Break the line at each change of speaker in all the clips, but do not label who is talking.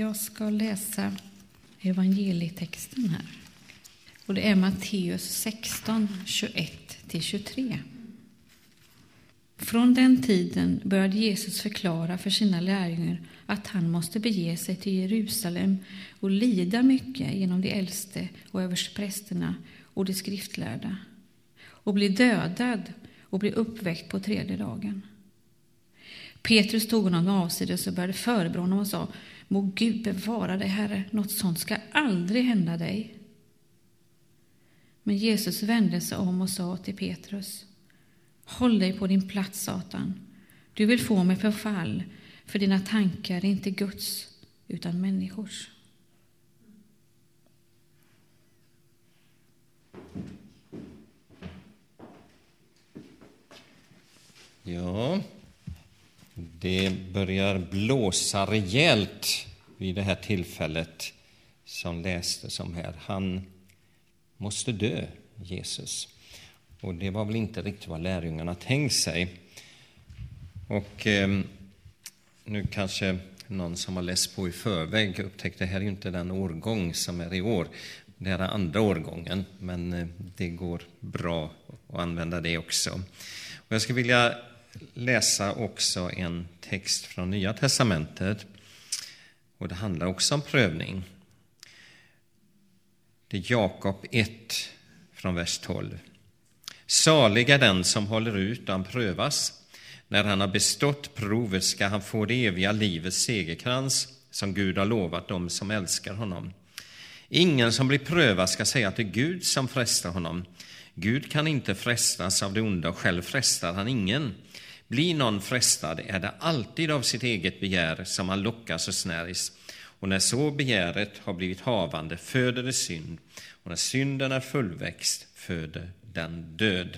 Jag ska läsa evangelietexten här. Och det är Matteus 16, 21-23. Från den tiden började Jesus förklara för sina lärjungar att han måste bege sig till Jerusalem och lida mycket genom de äldste och översteprästerna och de skriftlärda och bli dödad och bli uppväckt på tredje dagen. Petrus tog honom avsides och började förebrå honom och sa: må Gud bevara dig, Herre, något sånt ska aldrig hända dig. Men Jesus vände sig om och sa till Petrus: håll dig på din plats, Satan. Du vill få mig på fall, för dina tankar är inte Guds utan människors.
Ja, det börjar blåsa rejält vid det här tillfället som lästes om här. Han måste dö, Jesus. Och det var väl inte riktigt vad lärjungarna tänkt sig. Och nu kanske någon som har läst på i förväg upptäckte att det här är inte den årgång som är i år. Det här är andra årgången, men det går bra att använda det också. Och jag skulle vilja läsa också en text från Nya testamentet. Och det handlar också om prövning. Det är Jakob 1 från vers 12. Salig är den som håller ut och han prövas. När han har bestått provet ska han få det eviga livets segerkrans som Gud har lovat dem som älskar honom. Ingen som blir prövad ska säga att det är Gud som frestar honom. Gud kan inte frestas av det onda och själv frestar han ingen. Blir någon frestad är det alltid av sitt eget begär som han lockas och snärjs. Och när så begäret har blivit havande föder det synd. Och när synden är fullväxt föder den död.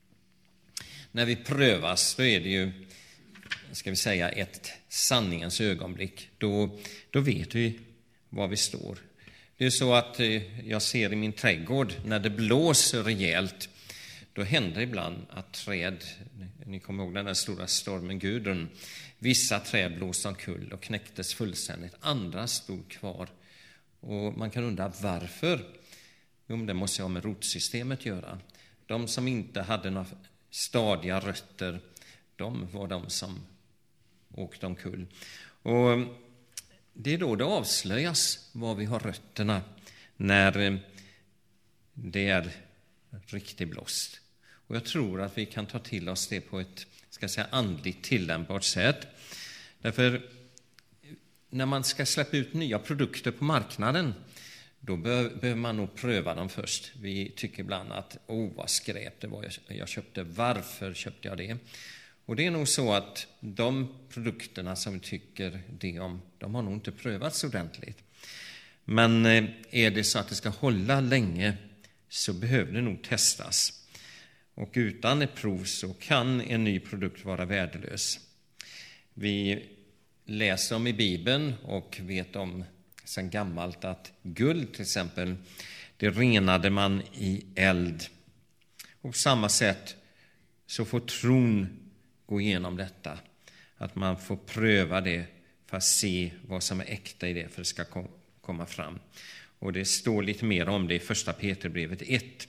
När vi prövas, då är det ju, ska vi säga, ett sanningens ögonblick. Då vet vi var vi står. Det är så att jag ser i min trädgård, när det blåser rejält, då händer ibland att träd, ni kommer ihåg den där stora stormen Gudrun, vissa träd blåste omkull och knäcktes fullständigt, andra stod kvar. Och man kan undra varför. Jo, det måste ha med rotsystemet göra. De som inte hade några stadiga rötter, de var de som åkte omkull. Och det är då det avslöjas var vi har rötterna, när det är riktigt blåst. Och jag tror att vi kan ta till oss det på ett, andligt tillämpbart sätt. Därför när man ska släppa ut nya produkter på marknaden, då behöver man nog pröva dem först. Vi tycker ibland att, vad skräp det var jag köpte, varför köpte jag det? Och det är nog så att de produkterna som vi tycker det om, de har nog inte prövats ordentligt. Men är det så att det ska hålla länge, så behöver det nog testas. Och utan ett prov så kan en ny produkt vara värdelös. Vi läser om i Bibeln och vet om sedan gammalt att guld till exempel, det renade man i eld. Och på samma sätt så får tron gå igenom detta. Att man får pröva det för att se vad som är äkta i det för att det ska komma fram. Och det står lite mer om det i första Petrusbrevet 1.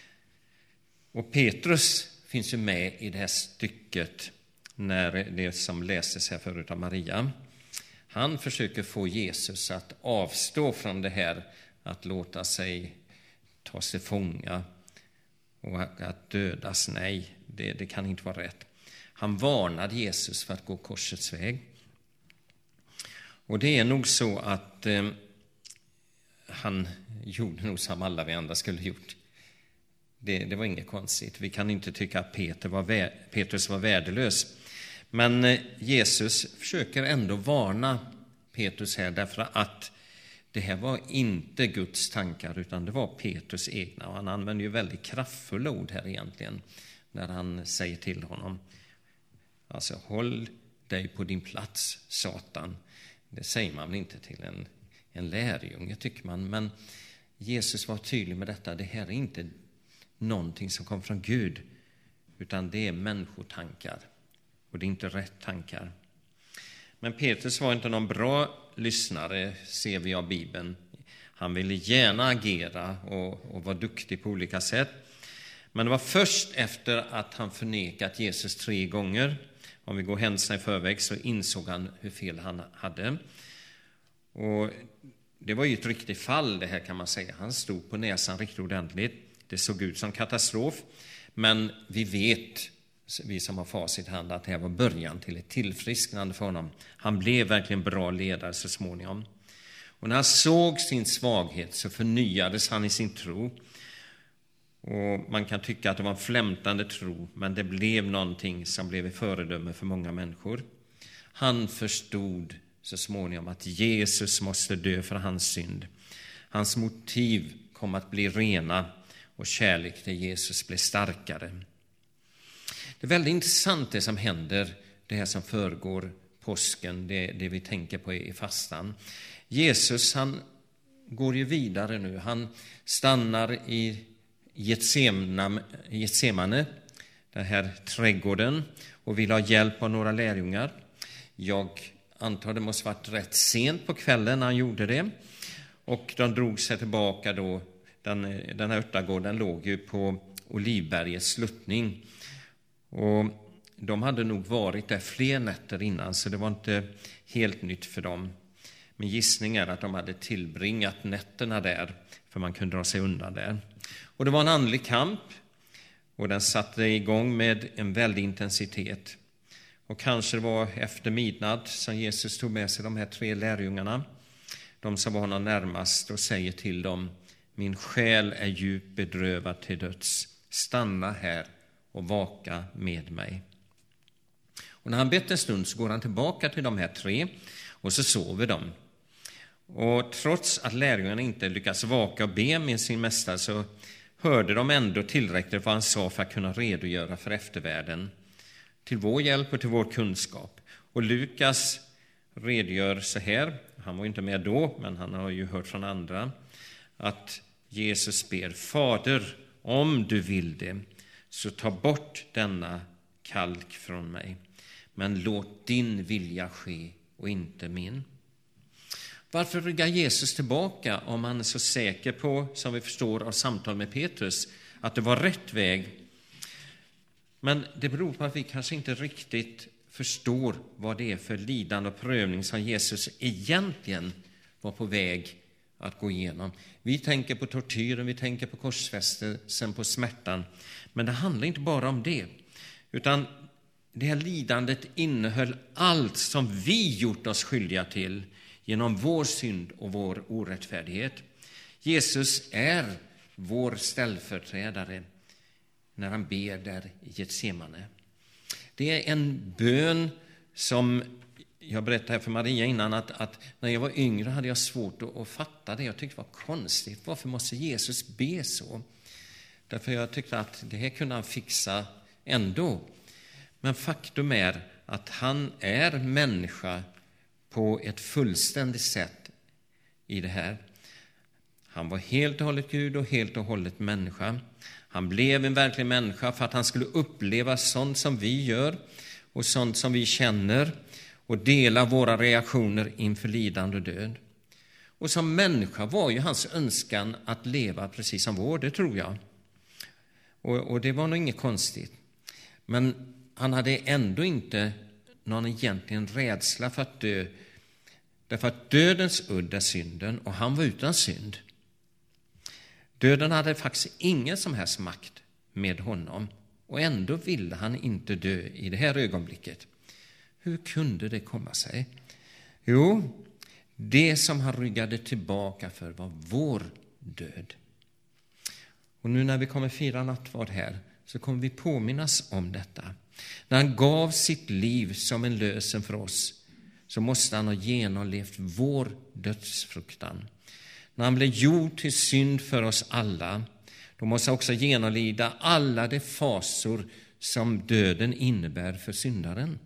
Och Petrus finns ju med i det här stycket när det som läses här förut av Maria. Han försöker få Jesus att avstå från det här att låta sig ta sig fånga och att dödas. Nej, det kan inte vara rätt. Han varnade Jesus för att gå korsets väg. Och det är nog så att han gjorde nog som alla vi andra skulle gjort. Det var inget konstigt. Vi kan inte tycka att Petrus var värdelös. Men Jesus försöker ändå varna Petrus här, därför att det här var inte Guds tankar utan det var Petrus egna. Och han använder ju väldigt kraftfulla ord här egentligen när han säger till honom. Alltså, håll dig på din plats, Satan. Det säger man väl inte till en lärjunge, tycker man. Men Jesus var tydlig med detta. Det här är inte någonting som kommer från Gud, utan det är människotankar. Och det är inte rätt tankar. Men Petrus var inte någon bra lyssnare, ser vi av Bibeln. Han ville gärna agera och vara duktig på olika sätt. Men det var först efter att han förnekat Jesus 3 gånger, om vi går händelserna i förväg, så insåg han hur fel han hade. Och det var ju ett riktigt fall det här, kan man säga. Han stod på näsan riktigt ordentligt. Det såg ut som katastrof. Men vi vet, vi som har facit i hand, att det här var början till ett tillfrisknande för honom. Han blev verkligen bra ledare så småningom. Och när han såg sin svaghet så förnyades han i sin tro. Och man kan tycka att det var en flämtande tro, men det blev någonting som blev ett föredöme för många människor. Han förstod så småningom att Jesus måste dö för hans synd. Hans motiv kom att bli rena och kärlek till Jesus blev starkare. Det är väldigt intressant det som händer, det här som föregår påsken, det vi tänker på i fastan. Jesus, han går ju vidare nu. Han stannar i Getsemane, den här trädgården, och vill ha hjälp av några lärjungar. Jag antar det måste varit rätt sent på kvällen när han gjorde det. Och de drog sig tillbaka då. Den här örtagården låg ju på Olivbergets sluttning. Och de hade nog varit där fler nätter innan, så det var inte helt nytt för dem. Men gissning är att de hade tillbringat nätterna där, för man kunde dra sig undan där. Och det var en andlig kamp, och den satte igång med en väldig intensitet. Och kanske det var efter midnatt som Jesus tog med sig de här 3 lärjungarna, de som var honom närmast, och säger till dem: min själ är djupt bedrövad till döds. Stanna här och vaka med mig. Och när han bett en stund så går han tillbaka till de här 3 och så sover de. Och trots att lärjungarna inte lyckas vaka och be med sin mästare, så hörde de ändå tillräckligt vad han sa för att kunna redogöra för eftervärlden, till vår hjälp och till vår kunskap. Och Lukas redogör så här, han var inte med då, men han har ju hört från andra, att Jesus ber: Fader, om du vill det, så ta bort denna kalk från mig, men låt din vilja ske och inte min. Varför ryggar Jesus tillbaka om han är så säker på, som vi förstår av samtal med Petrus, att det var rätt väg? Men det beror på att vi kanske inte riktigt förstår vad det är för lidande och prövning som Jesus egentligen var på väg att gå igenom. Vi tänker på tortyren, vi tänker på korsfästelsen, på smärtan. Men det handlar inte bara om det, utan det här lidandet innehöll allt som vi gjort oss skyldiga till genom vår synd och vår orättfärdighet. Jesus är vår ställföreträdare när han ber där i Getsemane. Det är en bön som jag berättade här för Maria innan, att när jag var yngre hade jag svårt att fatta det. Jag tyckte det var konstigt. Varför måste Jesus be så? Därför jag tyckte att det här kunde han fixa ändå. Men faktum är att han är människa på ett fullständigt sätt i det här. Han var helt och hållet Gud och helt och hållet människa. Han blev en verklig människa för att han skulle uppleva sånt som vi gör och sånt som vi känner och dela våra reaktioner inför lidande och död. Och som människa var ju hans önskan att leva precis som vår, det tror jag. Och det var nog inget konstigt. Men han hade ändå inte någon egentligen rädsla för att dö. Därför att dödens udd är synden och han var utan synd. Döden hade faktiskt ingen som helst makt med honom. Och ändå ville han inte dö i det här ögonblicket. Hur kunde det komma sig? Jo, det som han ryggade tillbaka för var vår död. Och nu när vi kommer fira nattvard här så kommer vi påminnas om detta. När han gav sitt liv som en lösen för oss så måste han ha genomlevt vår dödsfruktan. När han blev gjord till synd för oss alla, då måste han också genomlida alla de fasor som döden innebär för syndaren.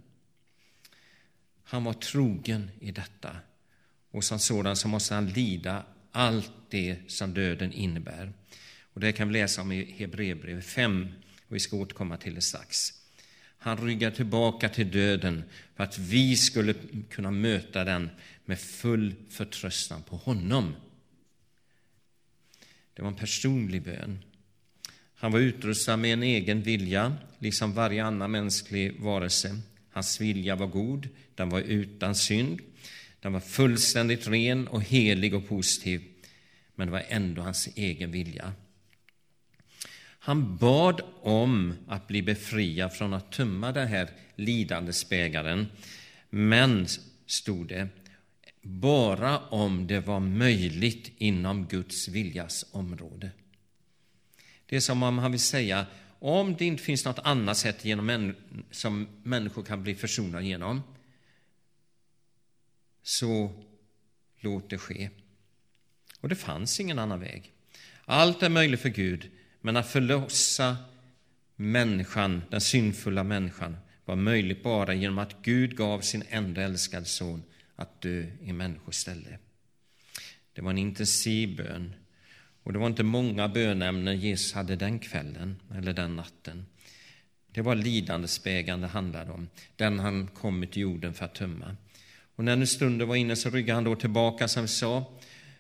Han var trogen i detta, och som sådan så måste han lida allt det som döden innebär. Och det kan vi läsa om i Hebreerbrevet 5, och vi ska återkomma till det strax. Han ryggar tillbaka till döden för att vi skulle kunna möta den med full förtröstan på honom. Det var en personlig bön. Han var utrustad med en egen vilja, liksom varje annan mänsklig varelse. Hans vilja var god, den var utan synd. Den var fullständigt ren och helig och positiv. Men det var ändå hans egen vilja. Han bad om att bli befriad från att tömma den här lidandesbägaren. Men, stod det, bara om det var möjligt inom Guds viljas område. Det är som om han vill säga, om det inte finns något annat sätt som människor kan bli försonade genom, så låt det ske. Och det fanns ingen annan väg. Allt är möjligt för Gud, men att förlossa människan, den syndfulla människan, var möjligt bara genom att Gud gav sin enda älskade son att dö i människors ställe. Det var en intensiv bön. Och det var inte många bönämnen Jesus hade den kvällen eller den natten. Det var lidandesbägaren det handlade om. Den han kommit till jorden för att tömma. Och när nu stunden var inne så ryggade han då tillbaka som vi sa.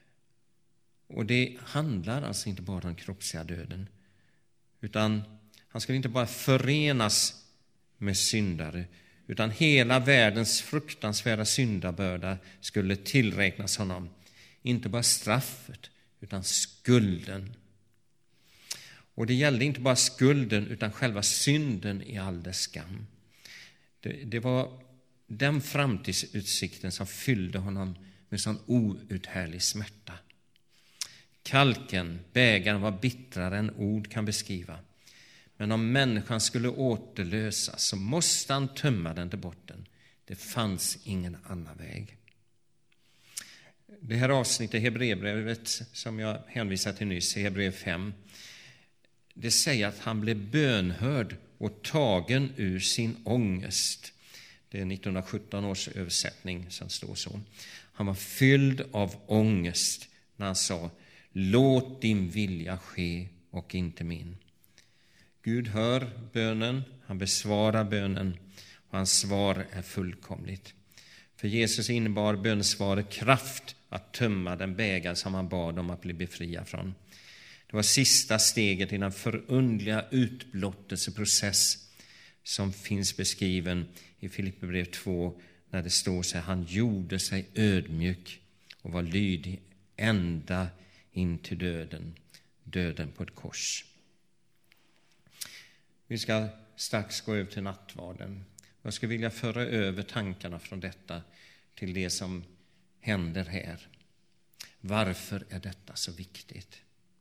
Och det handlar alltså inte bara om den kroppsliga döden. Utan han skulle inte bara förenas med syndare. Utan hela världens fruktansvärda syndabörda skulle tillräknas honom. Inte bara straffet utan skulden. Och det gällde inte bara skulden utan själva synden i all dess skam. Det var den framtidsutsikten som fyllde honom med sån outhärdlig smärta. Kalken, bägaren, var bittrare än ord kan beskriva. Men om människan skulle återlösas så måste han tömma den till botten. Det fanns ingen annan väg. Det här avsnittet i Hebreerbrevet som jag hänvisade till nyss, i Hebreer 5, det säger att han blev bönhörd och tagen ur sin ångest. Det är 1917 års översättning som står så. Han var fylld av ångest när han sa, låt din vilja ske och inte min. Gud hör bönen, han besvarar bönen och hans svar är fullkomligt. För Jesus innebar bönesvaret kraft att tömma den bägare som han bad om att bli befriad från. Det var sista steget i den förundliga utblottelseprocess som finns beskriven i Filipperbrevet 2 när det står så här, han gjorde sig ödmjuk och var lydig ända in till döden på ett kors. Vi ska strax gå över till nattvarden. Jag skulle vilja föra över tankarna från detta till det som händer här. Varför är detta så viktigt?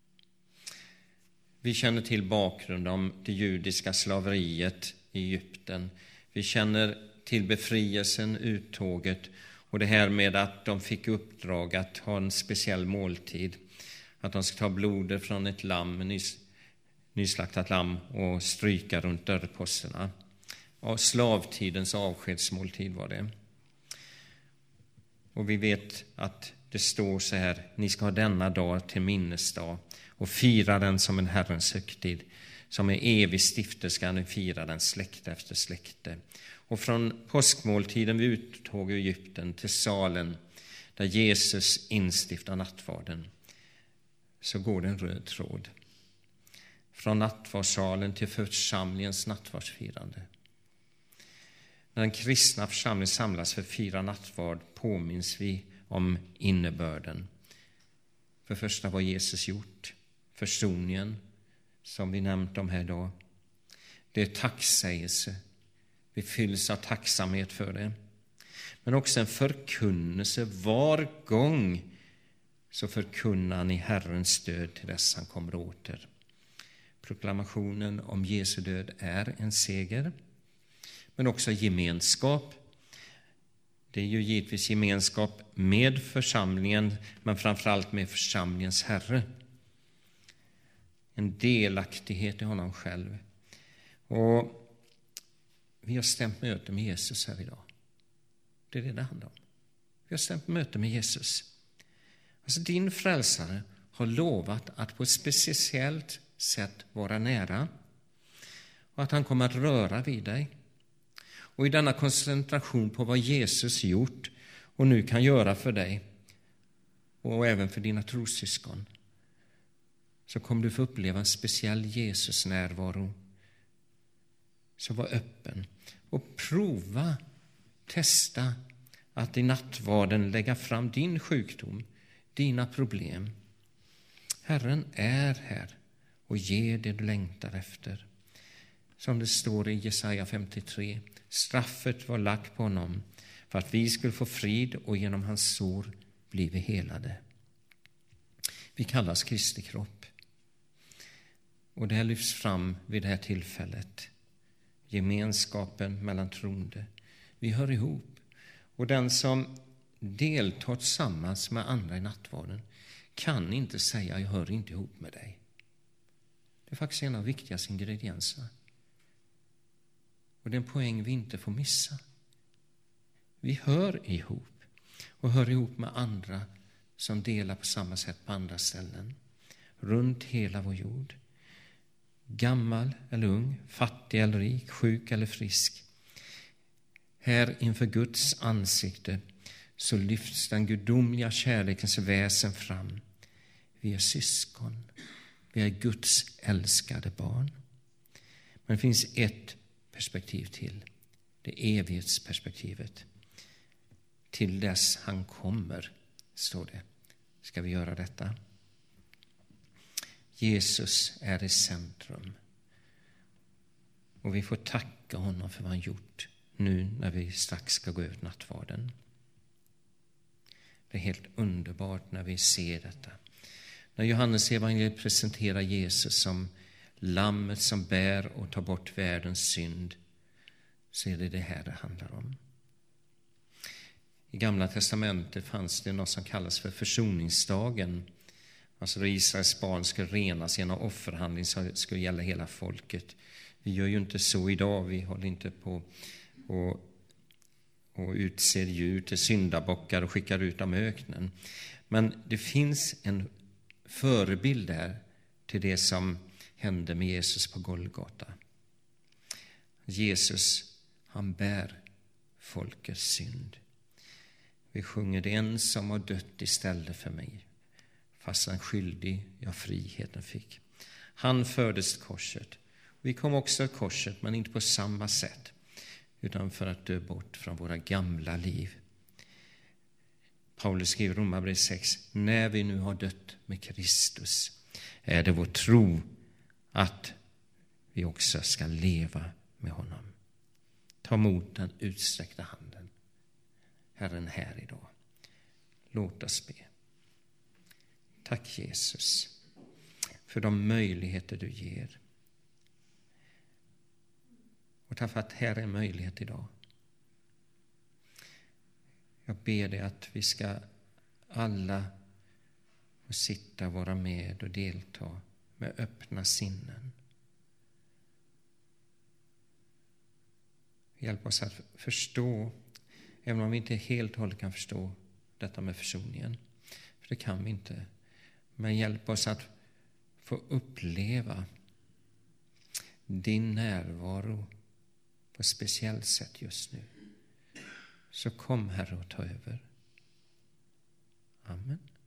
Vi känner till bakgrunden om det judiska slaveriet i Egypten. Vi känner till befrielsen, uttåget och det här med att de fick uppdrag att ha en speciell måltid. Att de ska ta blodet från ett lamm, nyslaktat lamm och stryka runt dörrposterna. Och slavtidens avskedsmåltid var det. Och vi vet att det står så här, ni ska ha denna dag till minnesdag och fira den som en Herrens högtid, som är evig stiftelse ska ni fira den släkte efter släkte. Och från påskmåltiden vid uttåg ur Egypten till salen där Jesus instiftar nattvarden så går det en röd tråd. Från nattvardssalen till församlingens nattvardsfirande. När den kristna församlingen samlas för att fira nattvard påminns vi om innebörden. För första var Jesus gjort. Försoningen, som vi nämnt om här idag. Det är tacksägelse. Vi fylls av tacksamhet för det. Men också en förkunnelse. Var gång så förkunnar ni Herrens död till dess han kommer åter. Proklamationen om Jesu död är en seger. Men också gemenskap. Det är ju givetvis gemenskap med församlingen, men framförallt med församlingens Herre. En delaktighet i honom själv. Och vi har stämt möte med Jesus här idag. Det är det handlar om. Vi har stämt möte med Jesus. Alltså din frälsare har lovat att på ett speciellt sätt vara nära. Och att han kommer att röra vid dig. och i denna koncentration på vad Jesus gjort och nu kan göra för dig och även för dina trossyskon, så kommer du få uppleva en speciell Jesus närvaro. Så var öppen och prova, testa att i nattvarden lägga fram din sjukdom, dina problem. Herren är här och ger det du längtar efter. Som det står i Jesaja 53, straffet var lagt på honom för att vi skulle få frid och genom hans sår blir vi helade. Vi kallas Kristi kropp. Och det här lyfts fram vid det här tillfället. Gemenskapen mellan troende. Vi hör ihop. Och den som deltar tillsammans med andra i nattvarden kan inte säga jag hör inte ihop med dig. Det är faktiskt en av viktigaste ingredienserna. Och det är en poäng vi inte får missa. Vi hör ihop och hör ihop med andra som delar på samma sätt på andra ställen. Runt hela vår jord. Gammal eller ung, fattig eller rik, sjuk eller frisk. Här inför Guds ansikte så lyfts den gudomliga kärlekens väsen fram. Vi är syskon. Vi är Guds älskade barn. Men det finns ett perspektiv till. Det evighetsperspektivet. Till dess han kommer, står det. Ska vi göra detta? Jesus är i centrum. Och vi får tacka honom för vad han gjort nu när vi strax ska gå ut nattvarden. Det är helt underbart när vi ser detta. När Johannes evangeliet presenterar Jesus som lammet som bär och tar bort världens synd, så är det här det handlar om. I Gamla testamentet fanns det något som kallas för försoningsdagen. Alltså då Israels barn skulle renas genom offerhandling som skulle gälla hela folket. Vi gör ju inte så idag, vi håller inte på och utser djur till syndabockar och skickar ut dem i öknen. Men det finns en förebild där till det som hände med Jesus på Golgata. Jesus, han bär folkets synd. Vi sjunger det en som har dött istället för mig. Fast han skyldig, jag friheten fick. Han fördes till korset. Vi kom också till korset, men inte på samma sätt. Utan för att dö bort från våra gamla liv. Paulus skriver i Romarbrevet 6. När vi nu har dött med Kristus är det vår tro att vi också ska leva med honom. Ta emot den utsträckta handen. Herren här idag. Låt oss be. Tack Jesus för de möjligheter du ger. Och tack för att här är en möjlighet idag. Jag ber dig att vi ska alla få sitta, vara med och delta med öppna sinnen. Hjälp oss att förstå, även om vi inte helt och hållet kan förstå detta med försoningen. För det kan vi inte. Men hjälp oss att få uppleva din närvaro på ett speciellt sätt just nu. Så kom Herre och ta över. Amen.